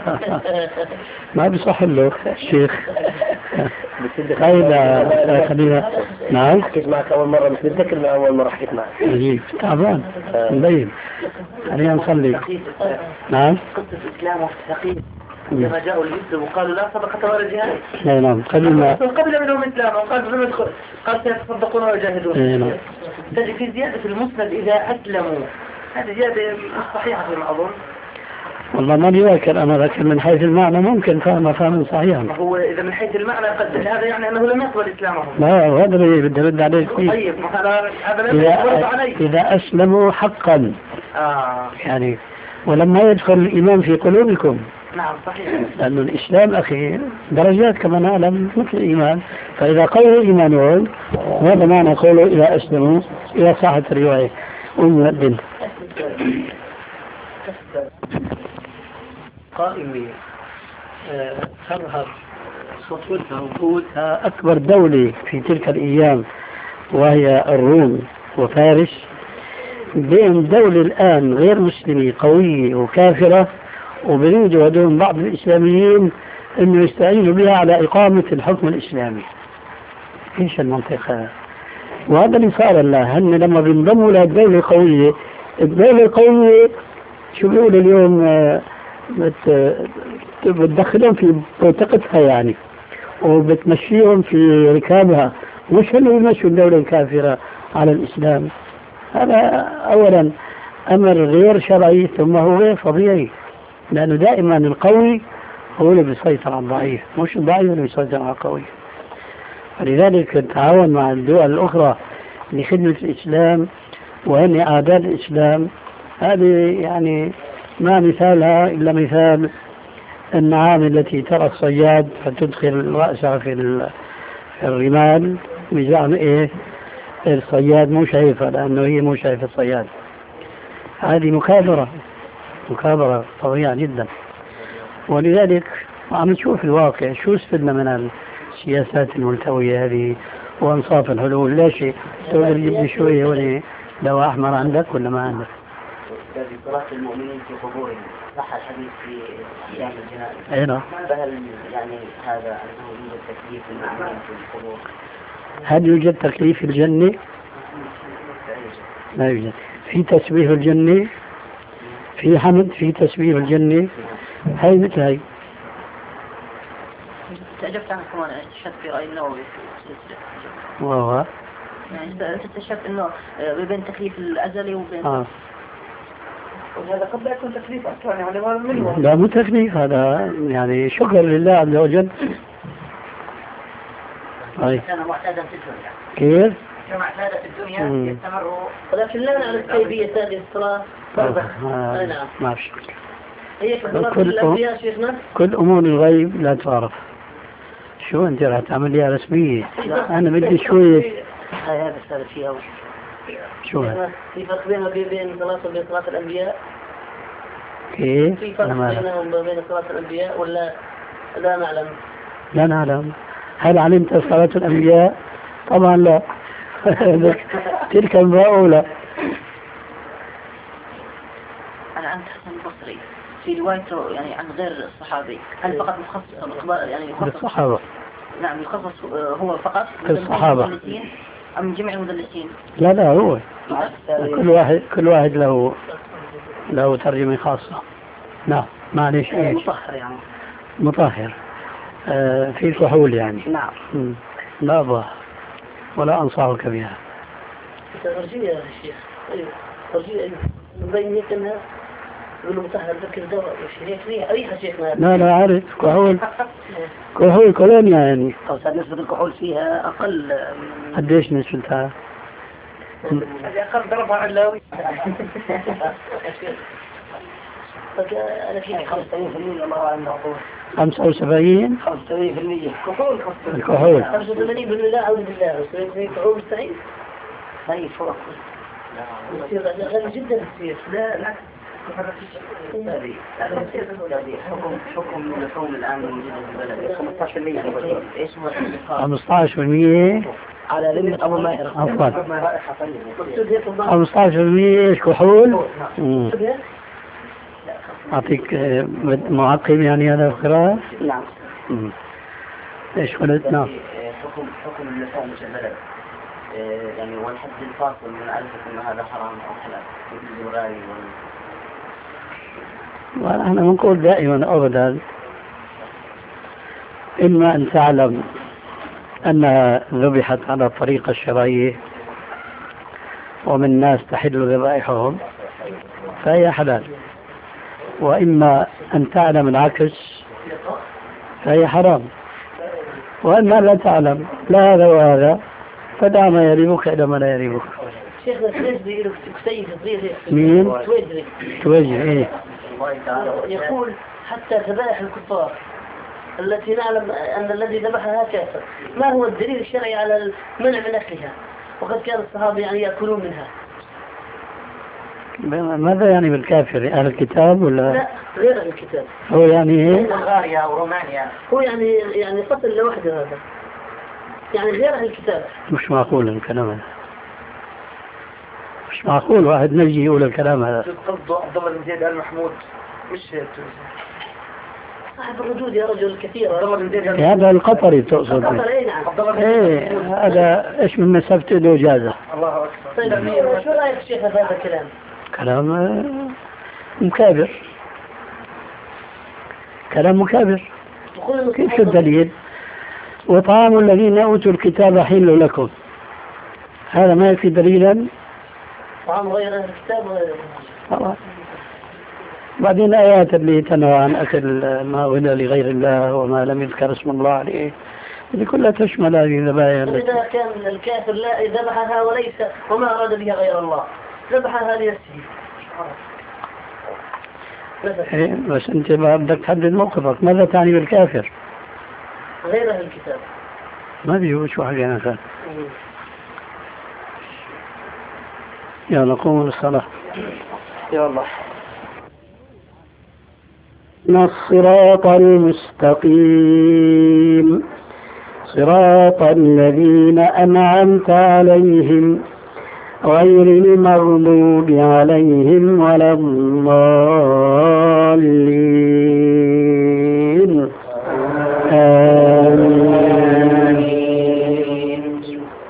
ما بيصح له الشيخ. طيب خلينا. نعم. حكيت معك أول مرة مش متذكر من أول مرة حكيت معك. عجيب تعبان مبين. خلينا نصلي. نعم. قصة الإسلام والتقييد لما جاءوا الجد وقالوا لا صدقة ولا جهاد. لا نعم. قبل قبل منهم إسلام وقال بهم يدخل قال سيتصدقون ويجاهدون. نعم. تجد في زيادة في المسند إذا أسلموا، هذه زيادة صحيحة فيما أظن. والله ما بيذكر أنا، لكن من حيث المعنى ممكن فهم فهم صحيحا. هو إذا من حيث المعنى قد هذا يعني أنه لم يقبل إسلامهم. لا هذا اللي بدي أرد عليه فيه. طيب هذا هذا لم إذا, يقبل عليه. إذا أسلموا حقا. آه. يعني ولما يدخل الإيمان في قلوبكم. نعم صحيح. لأن الإسلام أخي درجات كما نعلم مثل الإيمان، فإذا قووا إيمانهم هذا معنى قوله إذا أسلموا إذا صحت الرواية والمؤذن. قائمة تظهر سطوتها وقوتها أكبر دولة في تلك الأيام وهي الروم وفارس، بين دولة الآن غير مسلمة قوية وكافرة، وبريدوا هدول بعض الإسلاميين أنه يستعينوا بها على إقامة الحكم الإسلامي. إيش المنطقة؟ وهذا اللي صار الله، هن لما بينضموا للدولة القوية، الدولة القوية شو بيقول اليوم بت... بتدخلهم في منطقتها يعني، وبتمشيهم في ركابها، مش اللي يمشوا الدولة الكافرة على الإسلام. هذا أولا أمر غير شرعي، ثم هو غير طبيعي، لأنه دائما القوي هو اللي بيسيطر على الضعيف، مش الضعيف اللي بيسيطر على القوي. فلذلك التعاون مع الدول الأخرى لخدمة الإسلام وهن أعداء الإسلام، هذه يعني ما مثالها إلا مثال النعام التي ترى الصياد فتدخل رأسها في الرمال بزعم إيه الصياد مو شايفة، لأنه هي مو شايفة الصياد. هذه مكابرة مكابرة طبيعية جدا. ولذلك عم نشوف الواقع، شو استفدنا من السياسات الملتوية هذه وانصاف الحلول؟ لا شيء. تقول جيب شوية ولا دواء أحمر عندك ولا ما عندك؟ صلاة المؤمنين في قبورهم، صح الحديث في أيام الجنائز. أي نعم. فهل يعني هذا أنه يوجد تكليف المؤمنين في القبور؟ هل يوجد تكليف الجنة؟ لا يوجد. في تسبيح الجنة، في حمد، في تسبيح الجنة، هاي مثل هاي. تعجبت عنك كمان اكتشفت في رأي النووي في السلسلة. وهو يعني انت اكتشفت انه بين تكليف الازلي وبين آه. وهذا قد لا يكون تكليف أصلا يعني ما منه. لا مو تكليف، هذا يعني شكر لله عز وجل. طيب كان معتادا في الدنيا. كيف؟ كان معتادا في الدنيا يستمر. ولكن لا نعرف كيفية هذه الصلاة. آه. نعم. ما في شكل. هي كصلاة الأنبياء شيخنا. كل أمور الغيب لا تعرف. شو أنت راح تعمليها رسمية؟ أنا بدي شوية. هاي هذا السالة فيها. شو هذا؟ في فرق بينها بين صلاة وبين صلاة الأنبياء؟ كيف؟ في فرق بينهم وبين صلاة الأنبياء ولا لا نعلم؟ لا نعلم. هل علمت صلاة الأنبياء؟ طبعا لا. تلك المؤولة. أنا عن حسن البصري في روايته يعني عن غير الصحابي، هل فقط مخصص يعني يخصص الصحابة؟ نعم يخصص هو فقط الصحابة أم جميع المدلسين؟ لا لا هو كل واحد كل واحد له له ترجمة خاصة. نعم معلش ايش؟ مطهر يعني مطهر آه في كحول يعني. نعم. م. لا أبا ولا أنصحك بها. ترجية يا شيخ. أيوه ترجية أيوه مبين هيك أنها يقولوا مطهر ذكر دواء هيك ريحة ريحة شيخنا. لا لا عارف كحول كحول كولونيا يعني. طب نسبة الكحول فيها أقل من قديش نسبتها؟ هذه أقل ضربها علاوي. أنا في خمسة وسبعين بالمئة الله أعلم. خمسة وسبعين خمسة وسبعين بالمئة كحول الكحول. خمسة وثمانين بالمئة أعوذ بالله وسبعين كحول مستحيل. هاي فوق. بتصير غالي جدا بتصير. لا لا. هذه هذا حكم حكم لكون الآن موجودة في البلد خمسة عشر بالمئة. إيش هو؟ خمسة عشر بالمئة على لمة أبو ماهر. أفضل. خمسة عشر بالمئة إيش كحول؟ أعطيك معقم يعني هذا القراءة؟ نعم. إيش قلت؟ نعم. حكم حكم اللسان في البلد يعني والحد الفاصل من معرفة أن هذا حرام أو حلال مثل الغالي وال. ونحن نقول دائما أبدا إما أن تعلم أنها ذبحت على الطريقة الشرعية ومن ناس تحل ذبائحهم فهي حلال، وإما أن تعلم العكس فهي حرام، وإما لا تعلم لا هذا وهذا فدع ما يريبك إلى ما لا يريبك. شيخنا تويجري له كتيب صغير. مين؟ تويجري. تويجري إيه؟ يقول حتى ذبائح الكفار التي نعلم أن الذي ذبحها كافر، ما هو الدليل الشرعي على المنع من أكلها وقد كان الصحابة يعني يأكلون منها؟ ماذا يعني بالكافر؟ أهل الكتاب ولا؟ لا غير أهل الكتاب. هو يعني إيه؟ بلغاريا ورومانيا. هو يعني يعني قتل لوحده هذا، يعني غير أهل الكتاب. مش معقول الكلام هذا، مش معقول واحد نجي يقول الكلام هذا. قصده عبد الله بن زيد آل محمود مش صاحب الردود يا رجل كثير. عبد الله بن زيد آل هذا القطري تقصد؟ القطر اي نعم. عبد الله بن ايه زيد. هذا ايش من مسافته له جازة. الله اكبر. طيب شو رايك شيخ في هذا الكلام؟ كلام آه، مكابر، كلام مكابر. كيف شو الدليل؟ وطعام الذين أوتوا الكتاب حل لكم، هذا ما يكفي دليلا؟ طعام غير أهل الكتاب وغير خلاص. بعدين الآيات اللي تنهى عن أكل ما أهل لغير الله وما لم يذكر اسم الله عليه هذه كلها تشمل هذه الذبائح. إذا كان الكافر لا ذبحها وليس وما أراد بها غير الله ذبحها لنفسه. إيه بس أنت بدك تحدد موقفك، ماذا تعني بالكافر؟ غير أهل الكتاب. ما بيجوش واحد يعني خير. يا نقوم للصلاة. يا الله. الصراط المستقيم صراط الذين أنعمت عليهم غير المغضوب عليهم ولا الضالين. آمين.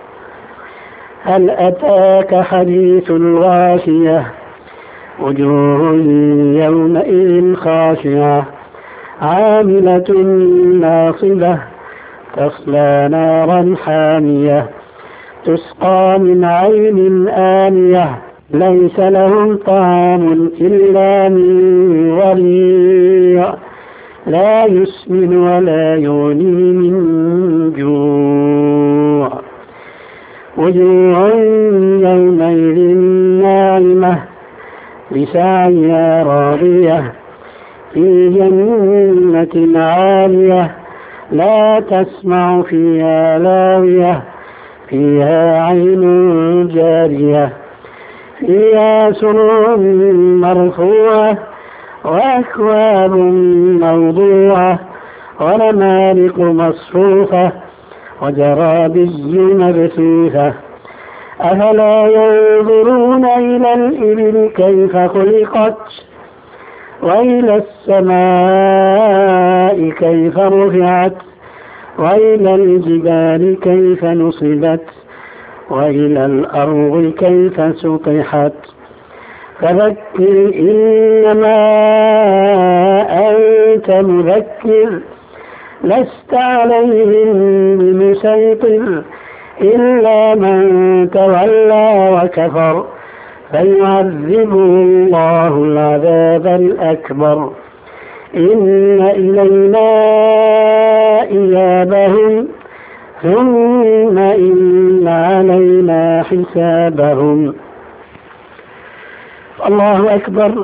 هل أتاك حديث الغاشية وجوه يومئذ خاشعة عاملة ناصبة تصلى نارا حامية تسقى من عين آنية ليس لهم طعام إلا من ضريع لا يسمن ولا يغني من جوع وجوه يومئذ ناعمة لسعيها راضية في جنة عالية لا تسمع فيها لاغية فيها عين جارية فيها سرور مرفوعة وأكواب موضوعة ونمارق مصفوفة وزرابي مبثوثة أفلا ينظرون إلى الإبل كيف خلقت وإلى السماء كيف رفعت وإلى الجبال كيف نصبت وإلى الأرض كيف سطحت فذكر إنما أنت مذكر لست عليهم بمسيطر إلا من تولى وكفر فيعذبه الله العذاب الأكبر إن إلينا إيابهم ثم إن علينا حسابهم. الله أكبر.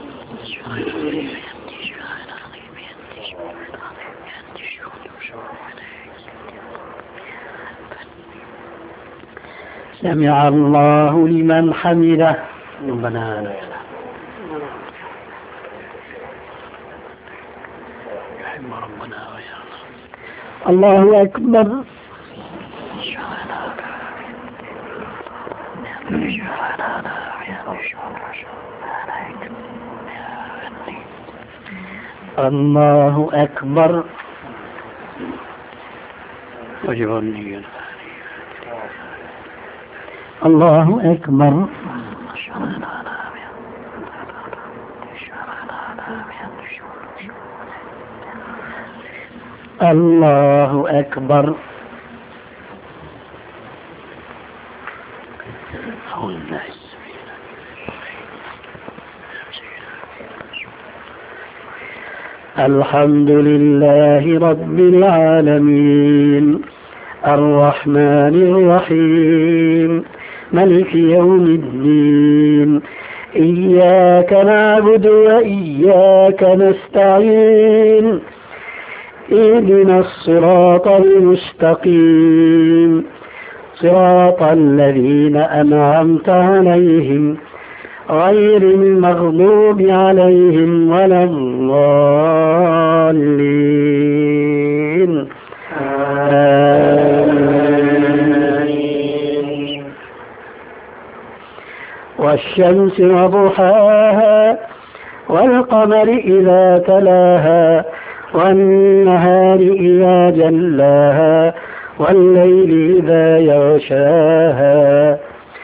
سمع الله لمن حمده ربنا لك الله أكبر. الله أكبر. وجبرني الله أكبر. الله أكبر. الحمد لله رب العالمين الرحمن الرحيم ملك يوم الدين إياك نعبد وإياك نستعين اهدنا الصراط المستقيم صراط الذين أنعمت عليهم غير المغضوب عليهم ولا الضالين. آمين. والشمس وضحاها والقمر إذا تلاها والنهار إذا جلاها والليل إذا يغشاها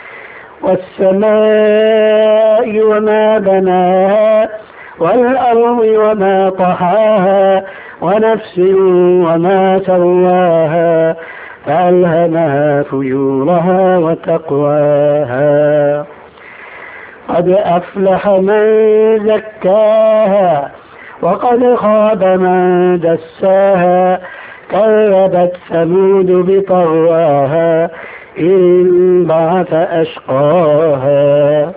والسماء وما بناها والأرض وما طحاها ونفس وما سواها فألهمها فجورها وتقواها. قد أفلح من زكاها وقد خاب من دساها. كذبت ثمود بطغواها إن بعث أشقاها.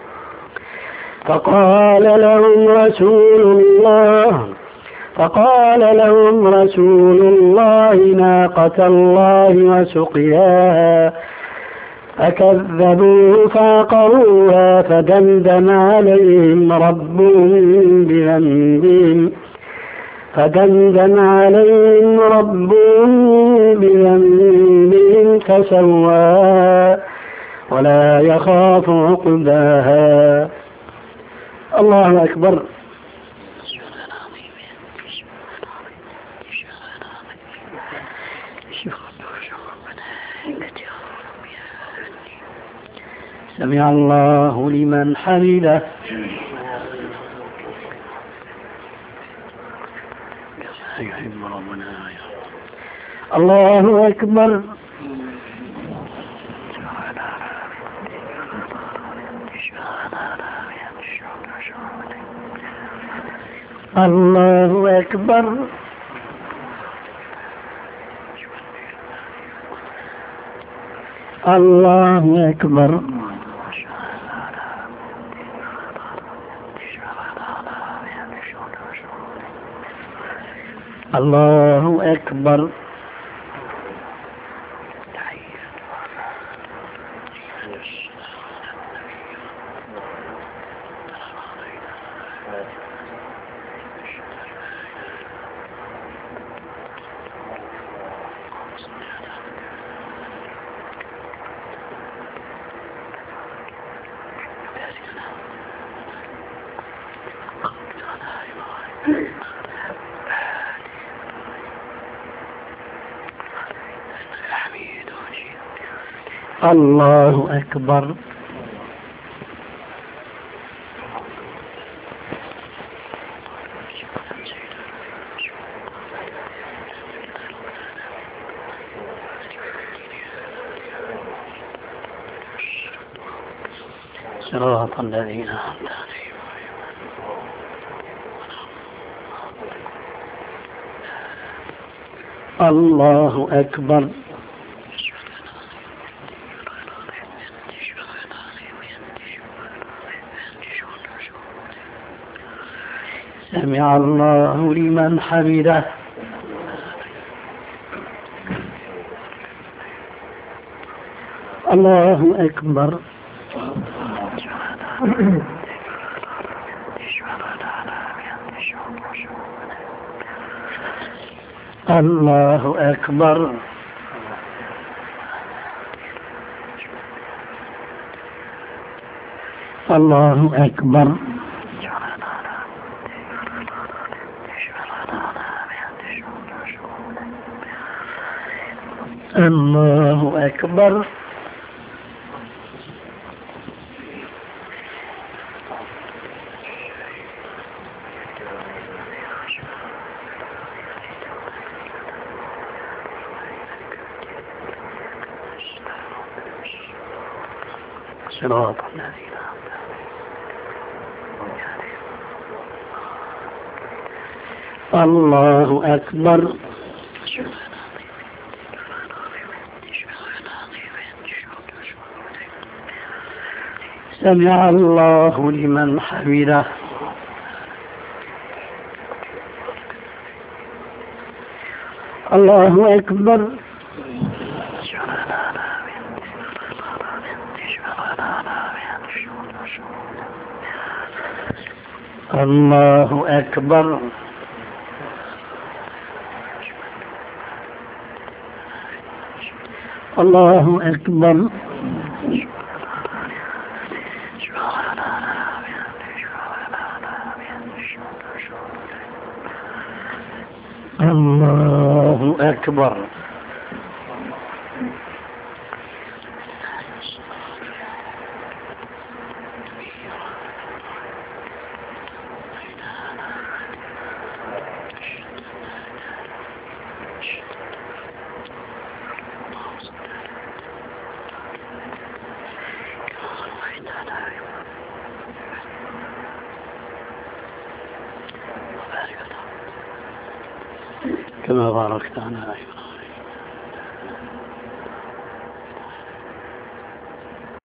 فقال لهم رسول الله فقال لهم رسول الله ناقة الله وسقياها فكذبوه فعقروها فدمدم عليهم ربهم بذنبهم فدمدم عليهم ربهم بذنبهم فسواها ولا يخاف عقباها. الله أكبر. سمع الله لمن حمده. يحب ربنا. الله أكبر. الله أكبر. الله أكبر. الله أكبر. الله أكبر. صراط الذين أنعمت عليهم. الله أكبر. سمع الله لمن حمده. الله أكبر. الله أكبر. الله أكبر. الله أكبر. صراط الذين الله أكبر. سمع الله لمن حمده. الله أكبر. الله الله أكبر. الله أكبر. الله أكبر. كما باركت على